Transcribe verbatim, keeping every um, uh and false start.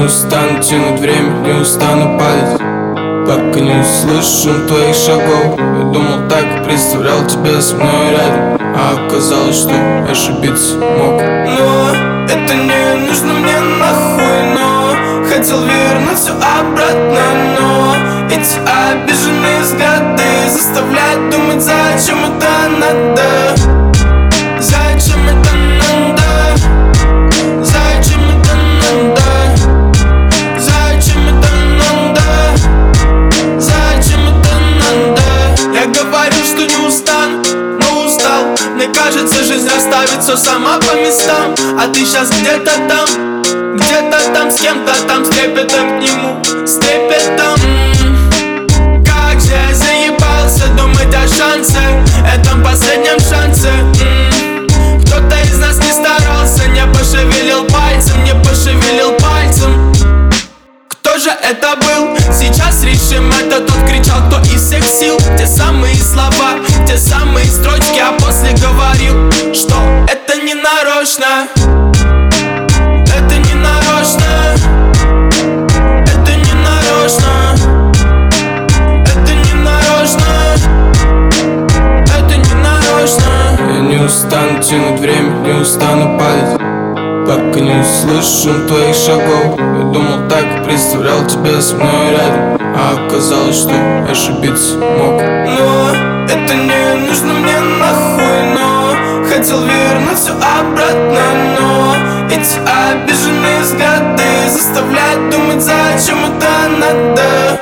устану тянуть время, не устану падать, пока не услышу твоих шагов. Я думал так, представлял тебя со мной рядом, а оказалось, что ошибиться мог. Но это не нужно мне нахуй, но хотел вернуть все обратно, но эти обиженные взгляды заставляют думать, зачем это надо. Зачем это надо? Зачем это надо? Зачем это надо? Зачем это надо? Я говорю, что не устану, но устал. Мне кажется, жизнь расставит все сама по местам. А ты сейчас где-то там, где-то там с кем-то там, с трепетом к нему, с трепетом. М-м-м. Как же я заебался думать о шансе, этом последнем шансе. М-м. Кто-то из нас не старался, не пошевелил пальцем, не пошевелил пальцем. Кто же это был? Сейчас решим это. Тот кричал, кто из всех сил. Те самые слова, те самые строчки, а после говорил, что это не нарочно. Это не нарочно. Это не нарочно. Это не нарочно. Это не нарочно. Я не устану тянуть время, не устану падать, пока не услышу твоих шагов. Я думал так, представлял тебя со мной рядом, а оказалось, что ошибиться мог. Но это не нужно мне нахуй, но хотел вернуть все обратно, но эти обиженные взгляды заставляют думать, зачем это надо.